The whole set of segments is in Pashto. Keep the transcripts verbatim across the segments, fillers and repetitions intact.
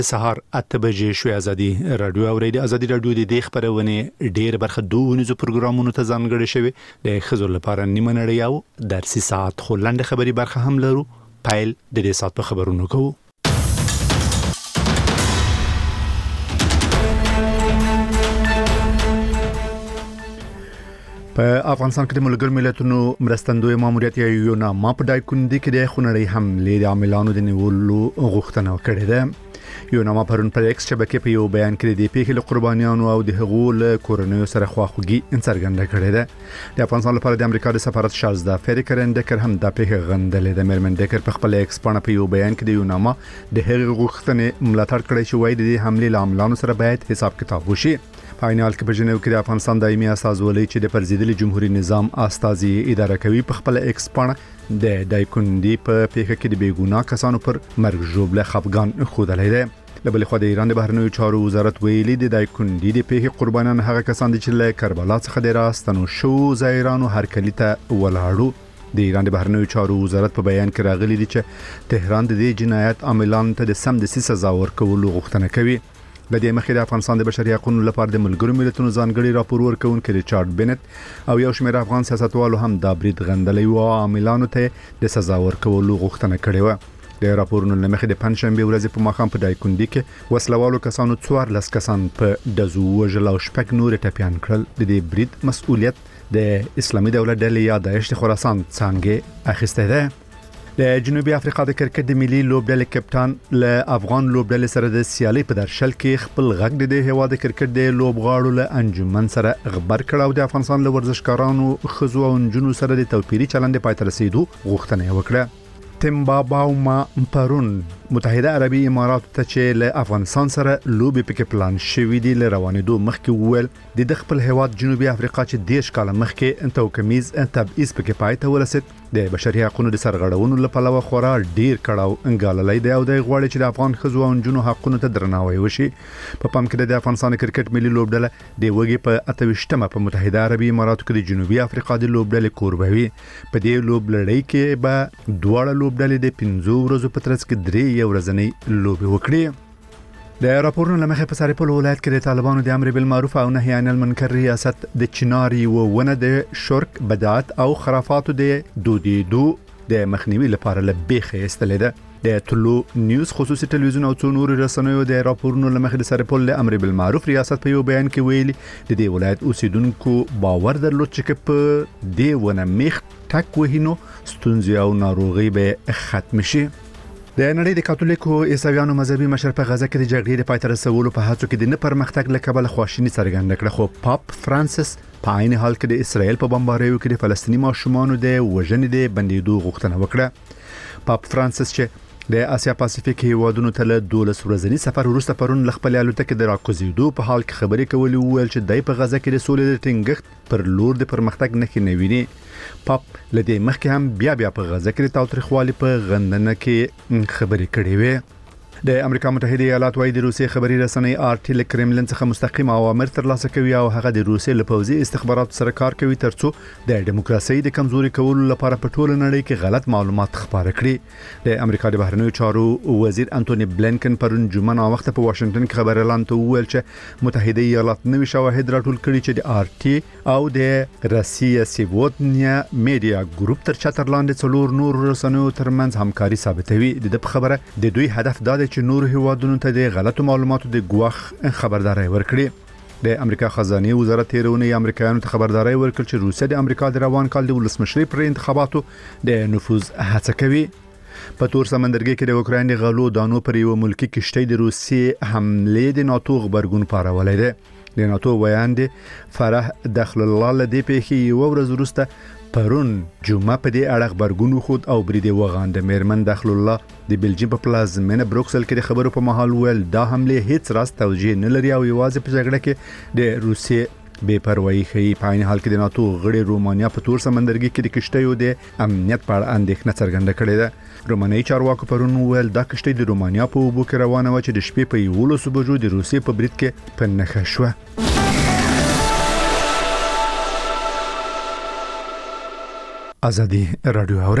سهار اته بجې شوې. ازادي رادیو اوریدي. ازادي رادیو د دې خبرونه ډېر برخه دوه پروګرامونو ته ځانګړي شوی د خزر لپاره نیمه نړۍ او درسي ساعت خو لاندې خبري برخه هم لرو. پایل د دې ساعت په خبرونو کوو. په افغانستان کې د ملګرو ملتونو مرستندوی ماموریت یا یوناما په دایکندي کې د خونړۍ حملې د عاملانو د نیولو غوښتنه کړې ده. یوناما پرون پر ایکس شبکې په یو بیان کې د پیښې له قربانیانو او د هغو له کورنیو سره خواخوږي څرګنده کړې ده. د افغانستان لپاره د امریکا د سفارت شازده فریکرن ډکر هم د پیښې غندلې ده. مېرمن ډکر په خپل ایکس باندې په یو بیان کې د یوناما د هغې غوښتنې ملاتړ کړی چې وایي د حملې له عاملانو سره باید حساب کتاب وشي. په عینال کې په جنیو کې د افغانستان دایمي استازولۍ چې د پرزیدلي جمهوریت نظام استازي اداره کوي په خپل ایکس باندې د دایکندي په پیښه کې د بیګونا کسانو پر مرګ ژوبله خفګان خوده ده. لبل خو د ایران د بهرنیو چارو وزارت ویلي د دایکندي د پیښې قربانیان هغه کسان دي چې له کربلا څخه د راستنو شو زایرانو هرکلی ته ولاړو. د ایران د بهرنیو چارو وزارت په بیان کې راغلي دي چې تهران د دې جنایت عاملانو ته د سمدستي سزا ورکولو غوښتنه کوي. لدې مخې د افغانستان د بشري حقوقو لپاره د ملګرو ملتونو ځانګړي راپور ورکونکي ریچارډ بنت او یو شمېر افغان سیاستوالو هم د برید غندلې او عاملانو ته د سزا ورکولو غوښتنه کړې و. د راپورونو لمخې د پنځشنبه ورځ په ماښام په دایکندي کې وسلوالو کسانو څوارلس کسان په دزو وژل او شپږ نور ټپيان کړل. د دې برید مسؤلیت د اسلامي دولت ډلې یا داعش خراسان څنګه اخیسته ده. د جنوبي افریقا د کرکټ د ملي لوبډلې کپټان له افغان لوبډلې سره د سیالي په درشل کې خپل غږ د هوا د کرکټ د لوبغاړو له انجمن سره خبر کړ او د افغانستان له ورزشکارانو خزو او انجونو سره د توپیري چلند پای ته رسیدو غوښتنه وکړه. تمباباوما پرون متحده عربي امارات ته چې له افغانستان سره لوبي پکې پلان شوې دي ل روانېدو مخکې وویل د خپل هواد جنوبي افریقا چې دیش کال مخکې توکمیز تبعیض پکې پای ته ورسید د بشري حقوقو د سرغړونو لپاره خورا ډیر کړهو انګاللې دی او د غواړي چې د افغان خزو او جنونو حقوقو ته درناوی وشي. په پام کې د افغانستان کرکټ ملي لوبډله د وګي په اتوشتمه په متحده عربي اماراتو کې د جنوبي افریقا د لوبډلې کوربوي. په دې لوبلړۍ کې به دواړه لوبډلې د پنځو ورځو په ترڅ کې درې یو ورځنۍ لوبي وکړي. د راپورونو لمخې په سرپل ولایت کې د طالبانو د امر بالمعروف او نهي عن المنکر ریاست د چناري و ونه د شرک بدعت او خرافاتو د دودیدو د مخنیوي لپاره لبیخه استلې ده. د طلوع نیوز خصوصي ټلویزیون او څو نور رسنیو د راپورونو لمخې د سرپل د امر بالمعروف ریاست په یو بیان کې ویلي د دې ولایت اوسیدونکو باور درلود چې په دې ونه میخ ټک وهینو ستونزې او ناروغي به ختم شي. د نړۍ د کاتولیکو عیسویانو مذهبي مشر په غزه کې د جګړې د پای ته رسولو په هڅو کې د نه پرمختګ له کبله خواشیني څرګنده کړه. خو پاپ فرانسیس په عین حال کې د اسرائیل په بمباریو کې د فلسطیني ماشومانو د وژنې د بندیدو غوښتنه وکړه. پاپ فرانسیس چې د اسیا پاسفیک هیوادونو ته له دولس ورځنی سفر وروسته پرون ل خپل الوتکې د راکوزیدو په حال کې خبرې کولې وویل چې دای په غزه کې د سولې د ټینګښت پر لور د پرمختګ نښې نه ویني. پاپ لدې مخکې هم بیا بیا په غزه کې د تاوتریخوالي په غندنه کې خبرې کړې وې. د امریکا متحده ایالات وايي د روسي خبري رسنۍ آر ټي ل کرملین څخه مستقیم اوامر ترلاسه کوي او هغه د روسي له پوځي استخباراتو سره کار کوي ترڅو د دیموکراسي د کمزوري کولو لپاره په ټوله نړۍ کې غلط معلومات خپاره کړي. د امریکا د بهرنیو چارو وزیر انټونی بلینکن پرون جمعه نا وخت په واشنگټن کې خبر اعلان ته وویل چې متحده ایالات نوي شواهد راټول کړي چې د آر ټي او د روسیې سیوودنیا میډیا ګروپ تر چتر لاندې څلور نور رسنیو ترمنځ همکاري ثابتوي. د خبره د دوی هدف دا چې نور هیوادونو ته د غلطو معلوماتو د ګواخ خبرداري ورکړي. د امریکا خزانه وزارت تیرونه امریکایانو ته خبرداري ورکړ چې روسیه د امریکا د روان کال د ولسمشری پر انتخاباتو د نفوذ هڅه کوي. په تور سمندرګي کې د اوکراین غلو دانو پر یو ملکی کشته د روسیې حمله د ناتو خبرګون پارولې ده. د ناتو ویاند فرح دخل الله لدی په یو ورځ وروسته پرون جمعه په دې اړه خبرګون خود او بریدي وغاند. مېرمن دخل الله د بلجیم په پلازمینه بروکسل کې د خبرو په محل ویل دا حمله هیڅ راست توجیه نه لري او یوازې په جګړه کې د روسیې بے پروايي ښيي. په عین حال کې د ناتو غړي رومانیا په تور سمندرګي کې د کشتیو د امنیت په اړه اندېښنه څرګنده کړې ده. رومانیایي چارواکو پرون ویل دا کشتۍ د رومانیا په اوبو کې روانه و چې د شپې په یولسو بجو د روسیې په برید کې په نښه شوه. ازادي رادیو اوري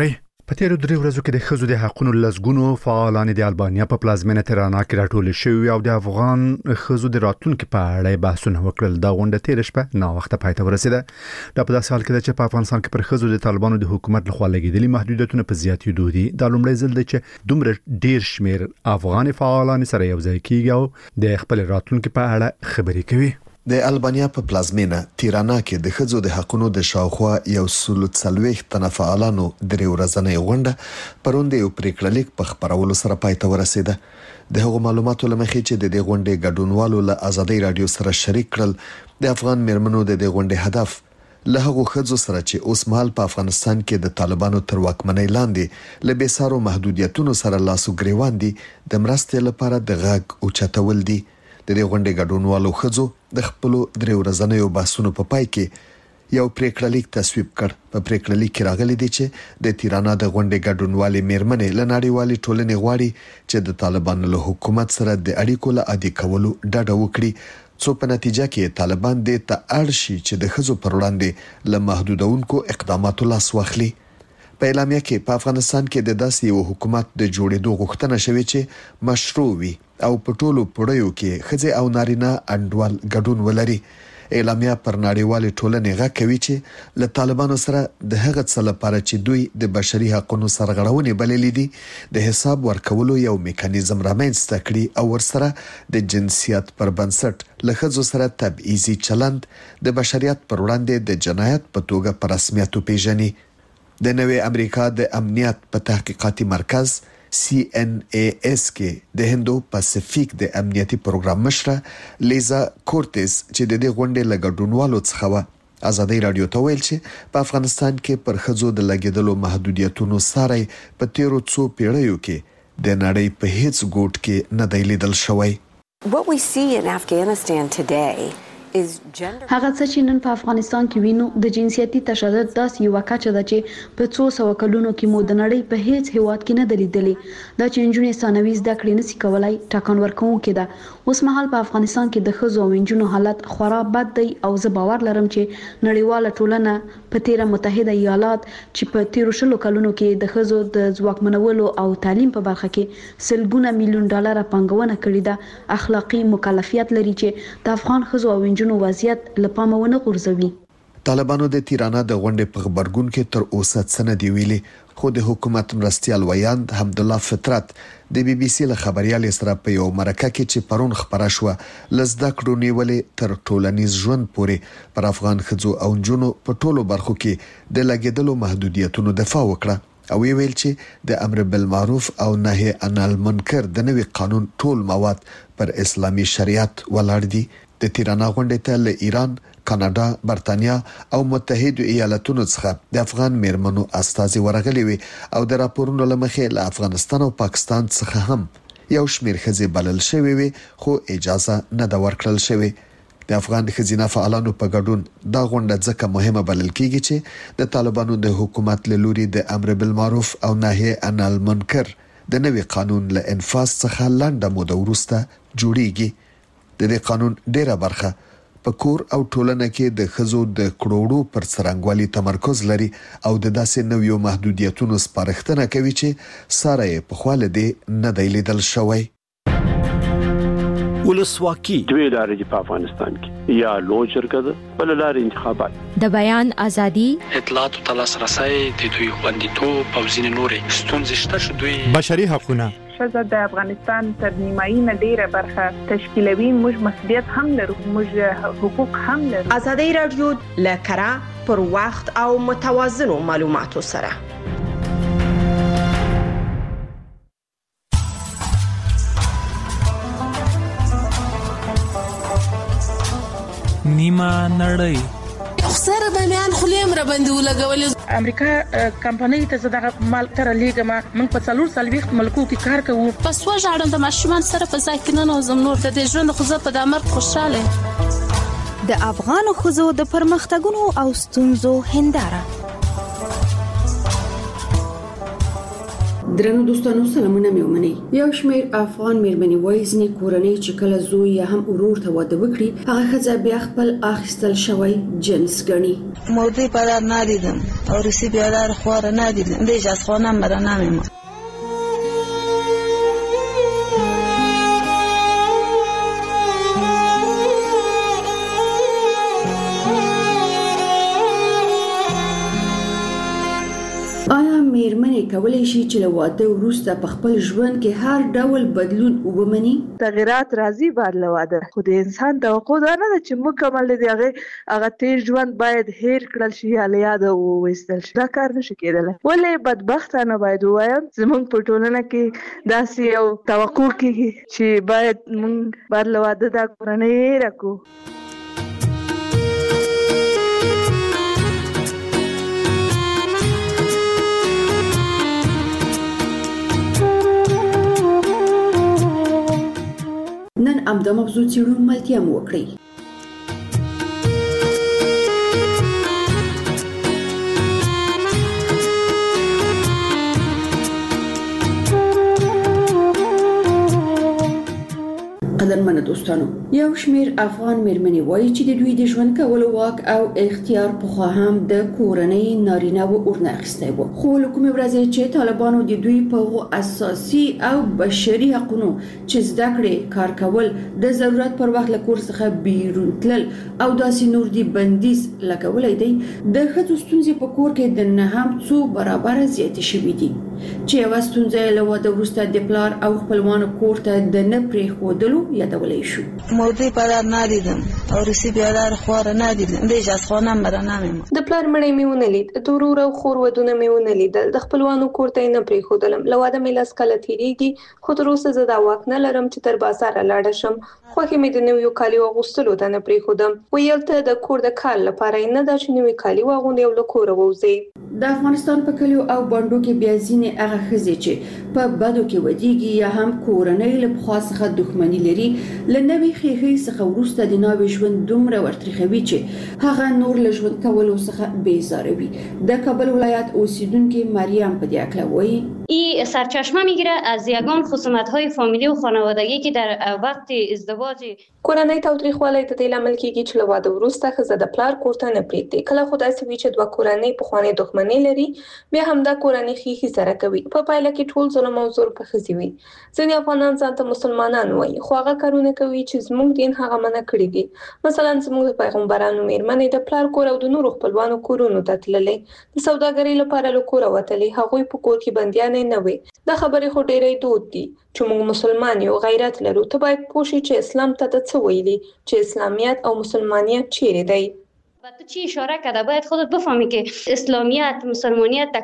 په تیرو درې ورځو کې د ښځو د حقوقو لزګونو فعالان د البانیا په پلازمینه تیرانا کې راټول شوي او د افغان ښځو د راتلونکو په اړه بحثونه وکړل. دا غونډه تیر شپه نا وخت پای ته ورسیده. دا په داسې حال کې چې په افغانستان کې پر ښځو د طالبانو د حکومت لخوا لګیدلي محدودیتونه په زیاتېدو دي. دا لومړی ځل دی چې دومره ډیر شمیر افغان فعالان سره یو ځای کېږي او د خپل راتلونکو په اړه خبرې کوي. د البانیا په پلازمینه تیرانا کې د ښځو د حقوقو د شاوخوا یو سل څلوېښت تنه فعالانو درې ورځنۍ غونډه پروند یو پریکړلیک په خبرولو سره پای ته ورسیده. د هغو معلوماتو لمخې چې د دې غونډې ګډونوالو له آزادۍ رادیو سره شریک کړل، د افغان میرمنو د دې غونډې هدف له هغو ښځو سره چې اوس مهال په افغانستان کې د طالبانو تر واکمنۍ لاندې له بېسارو محدودیتونو سره لاسو ګریوان دي د مرستې لپاره د غږ اوچتول دي. د دې غونډې ګډونوالو ښځو د خپل درې ورځنیو بحثونو په پای کې یو پریکړلیک تصویب کړ. په پریکړلیک کې راغلي دي چې د تیرانا د غونډې ګډونوالې میرمنې له نړیوالې ټولنې غواړي چې د طالبانو له حکومت سره د اړیکو له عادي کولو ډډه وکړي، څو په نتیجه کې طالبان د تاړ شي چې د ښځو پر وړاندې له محدودونکو اقداماتو لاس واخلي. په اعلامیه کې په افغانستان کې د داسې یو حکومت د جوړېدو غوښتنه شوې چې مشروع وي او په ټولو پړیو کې ښځې او نارینه انډول ګډون ولري. اعلامیه پر نړیوالې ټولنې غږ کوي چې له طالبانو سره د هغه څه لپاره چې دوی د بشري حقوقو سرغړونې بللې دي د حساب ورکولو یو میکانیزم رامنځته کړي او ورسره د جنسیت پر بنسټ له ښځو سره تبعیضي چلند د بشریت پر وړاندې د جنایت په توګه په رسمیت وپیژني. د نوې امریکا د امنیت په تحقیقاتي مرکز سی ان ای اس کې د هندو پاسفیک د امنیتي پروګرام مشره لیزا کورتز چې د دې غونډې لګډونوالو څخه و آزادۍ رادیو ته ویل چې په افغانستان کې پر ښځو د لګیدلو محدودیتونو سره په تیرو څو پیړیو کې د نړۍ په هیڅ ګوټ کې نه دی لیدل شوی. What we see in Afghanistan today هغه څه چې نن په افغانستان کې وینو د جنسیتي تشدد داسې یو کچه ده چې په څو سو کلونو کې مو د نړۍ په هیڅ هیواد کې نه دلیدلې. دا چې نجونې ثانوي زده کړې نشي کولای ټاکن ورکوونکې ده. اوس مهال په افغانستان کې د ښځو او نجونو حالت خورا بد دی او زه باور لرم چې نړیواله ټولنه په تیره متحده ایالات چې په تیرو شلو کلونو کې د ښځو د ځواکمنولو او تعلیم په برخه کې سلګونه میلیون ډالر پانګونه کړې ده، اخلاقی مکلفیت لري چې د افغان ښځو او نجونو وضعیت لپاره ونه غورځوي. طالبانو د تیرانا د غونډې په خبرګون کې تر اوسه څه نه دی ویلي، خو د حکومت مرستيال ویاند حمدالله فطرت د بي بي سي له خبريال سره په یو مرکه کې چې پرون خبره شو لزده کړو نیولې تر ټولنیز ژوند پورې پر افغان ښځو او نجونو په ټولو برخو کې د لګیدلو محدودیتونو دفاع وکړه او ویل چې د امر بالمعروف او نهي عن المنکر د نوي قانون ټول مواد پر اسلامي شریعت ولاړ دي. د تیرانا غونډې ته له ایران، کاناډا، برتانیا او متحده ایالاتونو څخه د افغان میرمنو استازي ورغلي وي او د راپورونو لمخې له افغانستان او پاکستان څخه هم یو شمیر ښځې بلل شوی وي خو اجازه نه دا ورکړل شوی. د افغان ښځینه فعالانو په ګډون دا غونډه ځکه مهمه بلل کیږي چې د طالبانو د حکومت له لوري د امر بالمعروف او نهي عن المنکر د نوي قانون له انفاذ څخه لنډه موده وروسته جوړیږي. د دې قانون ډیره برخه په کور او ټولنه کې د ښځو د کړوړو پر څرنګوالي تمرکز لري او د داسې نویو محدودیتونو سپارښتنه کوي چې ساره په خواله دی نه دی لیدل شوی. ولسواکي دوی لارې په افغانستان کې یا لوی شرکت بل لارې انتخابات د بیان ازادي، اطلاعات او تلاسرسي د دوی خوندیتوب او ځینې نورې ستونزې شته شو دوی بشري حقوقونه ښځه د افغانستان تر نیمایي نه ډیره برخه تشکیلوي. موږ مسؤلیت هم لرو، موږ حقوق هم لرو. آزادۍ رادیو له کره پر وخت او متوازنو معلوماتو سره نیمه نړۍ خسر باندې خلیم را باندې ولګول. امریکا کمپنۍ ته زړه مال تر لیګما موږ په څلور سلويخت ملکو کې کار کوو. پس وژاړم د ماشومان سره په ځای کې نه نوزم نور د دې ژوند خو زه په دامر خوشاله. د افغان ښځو د پرمختګونو او ستونزو هنداره درنو دوستانو سلامونه مې ومنئ. یو شمېر افغان میرمنې وایي ځینې کورنۍ چې کله زوی یا هم ورور ته واده وکړي هغه ښځه بیا خپل اخیستل شوی جنس ګڼي. موضوع پدر ندیدم عروسی بیادر خوار ندیدم دیج از خانم برا نمیمون. میرمنې کولای شي چې له واده وروسته په خپل ژوند کې هر ډول بدلون ومني؟ تغیرات راځي بعد له واده، خو د انسان توقع دا نه ده چې مکمل دی هغه هغه تیر ژوند باید هیر کړل شي یا له یاده وویستل شي. دا کار نشي کېدلی. ولې بدبختانه باید ووایم زموږ په ټولنه کې داسې یو توقع کېږي چې باید موږ بعد له واده دا کورنۍ هیره کړو. نن همدا موضوع څېړو ملتیا مو وکړئ. قدرمنو دوستانو، یو شمېر افغان میرمنې وایي چې د دوی د ژوند کولو واک او اختیار پخوا هم د کورنۍ نارینه و ورنه اخیستی و، خو له کومې ورځې چې طالبانو د دوی په هغو اساسي او بشري حقونو چې زده کړې، کار کول، د ضرورت پر وخت له کور څخه بیرون تلل او داسې نور دي بندیز لګولی دی، د ښځو ستونزې په کور کې د نه هم څو برابره زیاتې شوي دي چې یوه ستونزه یې له واده وروسته د پلار او خپلوانو کور ته د نه پرېښودلو یادولی شو. موضوع پدر ندیدم عروسی بیادر خوار ندیدم دیج از خانم برا نمیمون. د پلار مړی مې ونه لید، د ورور او خور ودونه مې ونه لیدل، د خپلوانو کور ته یې نه پرېښودلم. له واده مې لس کاله تېرېږي، خو تر اوسه زه دا واک نه لرم چې تر بازاره لاړه شم. خوښې مې د نویو کالیو اغوستلو ته نه پرېښودم. ویل ته د کور د کار لپاره یې نه ده چې نوي کالي واغوندې او له کوره ووځې. د افغانستان په کلیو او بانډو کې بیا ځینې هغه ښځې چې په بدو کې ودیږي یا هم کورنۍ له پخوا څخه دښمني لري، له نوې ښېښې څخه وروسته د ناوې ژوند دومره ورتریخوي چې هغه نور له ژوند کولو څخه بیزاره وي. د کابل ولایت اوسیدونکې مریم په دې هکله وایي: این سرچشمه میگیره از یگان خصومت‌های فامیلی و خانوادگی که در وقت ازدواج کورنۍ تاوتریخوالی د دې لامل کېږي چې له واده وروسته ښځه د پلار کور ته نه پرېږدي. کله خو داسې وي چې دوه کورنۍ پخوانۍ دښمنۍ لري، بیا همدا کورنۍ ښېښې سره کوي. په پایله کې ټول ظلم او زور په ښځې وي. ځینې افغانان ځان ته مسلمانان وایي، خو هغه کارونه کوي چې زموږ دین هغه منع کړي دي. مثلا زموږ د پیغمبرانو میرمنې د پلار کور او د نورو خپلوانو کورونو ته تللې، د سوداګرۍ لپاره له کوره وتلې، هغوی په کور کې بندیانې نه وي. دا خبرې خو ډېرې دود دي چې موږ مسلمان یو، غیرت لرو. ته باید پوه شې چې اسلام ته څه ویلي، چې اسلامیت او مسلمانیت چیرې دی. و تو چی اشاره کرده باید خودت بفهمی که اسلامیت مسلمانیت در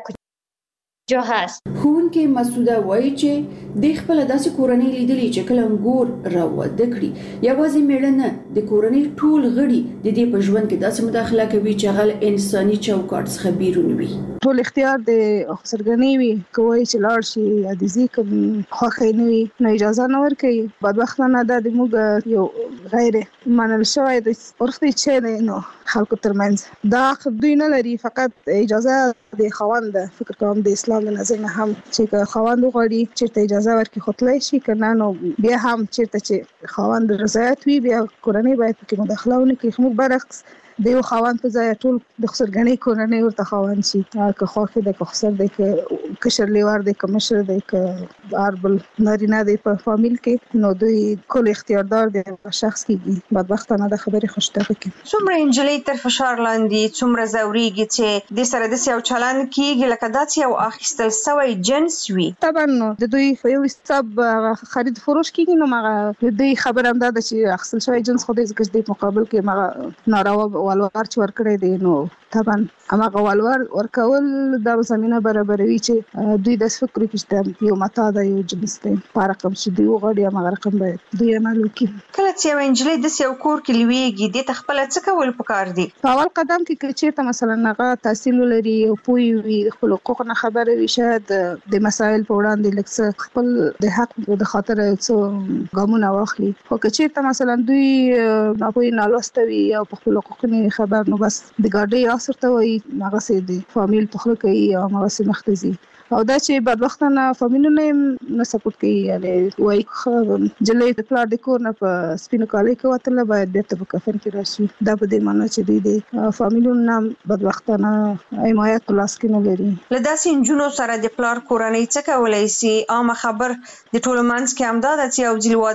کجا هست. ښوونکې مسعوده وایي چې د خپل داسې کورنۍ لیدلې چې کله انګور راواده کړي، یوازې میړه نه، د کورنۍ ټول غړي د دې په ژوند کې داسې مداخله کوي چې هغه انساني چوکاټ څخه بیرون وي. ټول اختیار د سرګرنۍ وي، کوي چې لاړ شي یا د ځي کوم خوښه نه وي نو اجازه نه ورکوي. بدبختانه دا د موږ یو غیر منل شوی د عرف دی چې نو خلکو ترمنځ دا دوی نه لري، فقط اجازه د خاوند فکر کوم د اسلام د نظر نه هم چې خاوند غواړي چیرته اجازه ورکړي خپلای شي کنه، نو بیا هم چیرته چې خاوند رضایت وي بیا کورنۍ باید پکې مداخله ونه کړي. موږ برعکس د یو خاوند په ځای ټول د خسرګنۍ کورنۍ ورته خاوند شي، که خوښ دی که خسر دی که کشر لیوار دی که مشر دی که هر بل نارینه دی په فامیل کې، نو دوی کل اختیاردار دی شخص کېږي. بدبختانه د خبرې خوشتبه کې څومره نجلۍ تر فشار لاندې څومره ځورېږي چې د سره داسې یو چلند کېږي لکه داسې یو اخیستل سوی جنس وي. طبعا نو د دوی په یو حساب خرید فروش کېږي، نو هغه د دوی خبره همدا ده چې اخیستل سوی جنس خو دی ځکه چې د مقابل کې هغه ناروا والوار چې ورکړی دی، نو طبعا هغه والوار ورکول دا زمینه برابروي چې دوی د فکر کې یو متا ده یو جنس دی په رقم چې دوی وغواړي هغه رقم باید دوی عمل وکړي. کله چې یو نجلۍ داسې یو کور کې لویږي دې ته خپله څه کول پکار دي؟ په اول قدم کې که چېرته مثلا هغه تحصیل ولري او پوه وي د خپلو حقوقو نه خبره وي، شاید د مسایل په وړاندې لږ څه خپل د حق د خاطره څه ګامونه واخلي. خو که چېرته مثلا دوی ناپوهي نالوسته وي او په خپلو حقوقو نه خبر، نو بس د ګاډۍ اثر ته وایي هغسې د فامیل په خوله کوي او همغسې مخته ځي. او دا چې بدبختانه فامیلونه نه سپورټ کوي یعنی وای جلې د پلار د کور نه په سپینو کالي کې وتله باید بیرته په کفن کې راشي. دا په دې معنی چې دوی د فامیلونو نه بدبختانه حمایت په لاس کې نه لري. له داسې نجونو سره د پلار کورنۍ څه کولی سي؟ عامه خبر د ټولو منځ کې همدا ده چې یو ځل